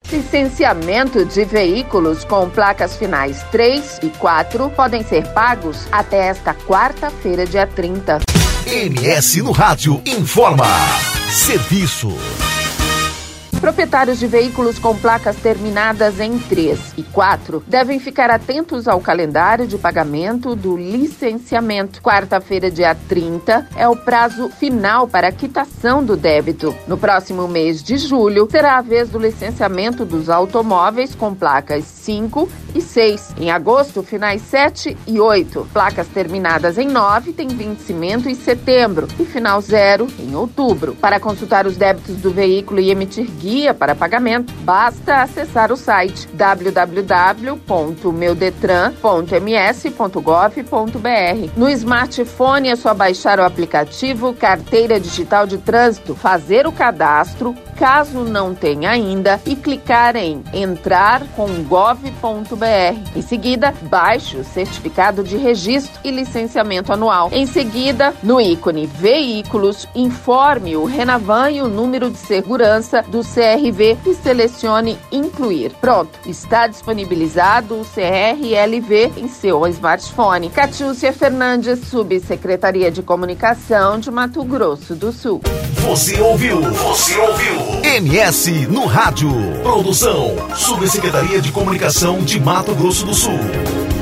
Licenciamento de veículos com placas finais 3 e 4 podem ser pagos até esta quarta-feira, dia 30. MS no Rádio informa. Serviço. Proprietários de veículos com placas terminadas em 3 e 4 devem ficar atentos ao calendário de pagamento do licenciamento. Quarta-feira, dia 30, é o prazo final para a quitação do débito. No próximo mês de julho, será a vez do licenciamento dos automóveis com placas 5 e 6. Em agosto, finais 7 e 8. Placas terminadas em 9 têm vencimento em setembro e final 0 em outubro. Para consultar os débitos do veículo e emitir guia para pagamento, basta acessar o site www.meudetran.ms.gov.br. No smartphone é só baixar o aplicativo Carteira Digital de Trânsito, fazer o cadastro, caso não tenha ainda, e clicar em Entrar com gov.br. Em seguida, baixe o certificado de registro e licenciamento anual. Em seguida, no ícone Veículos, informe o Renavan e o número de segurança do CRV e selecione Incluir. Pronto, está disponibilizado o CRLV em seu smartphone. Catiúcia Fernandes, Subsecretaria de Comunicação de Mato Grosso do Sul. Você ouviu? MS no Rádio. Produção, Subsecretaria de Comunicação de Mato Grosso do Sul.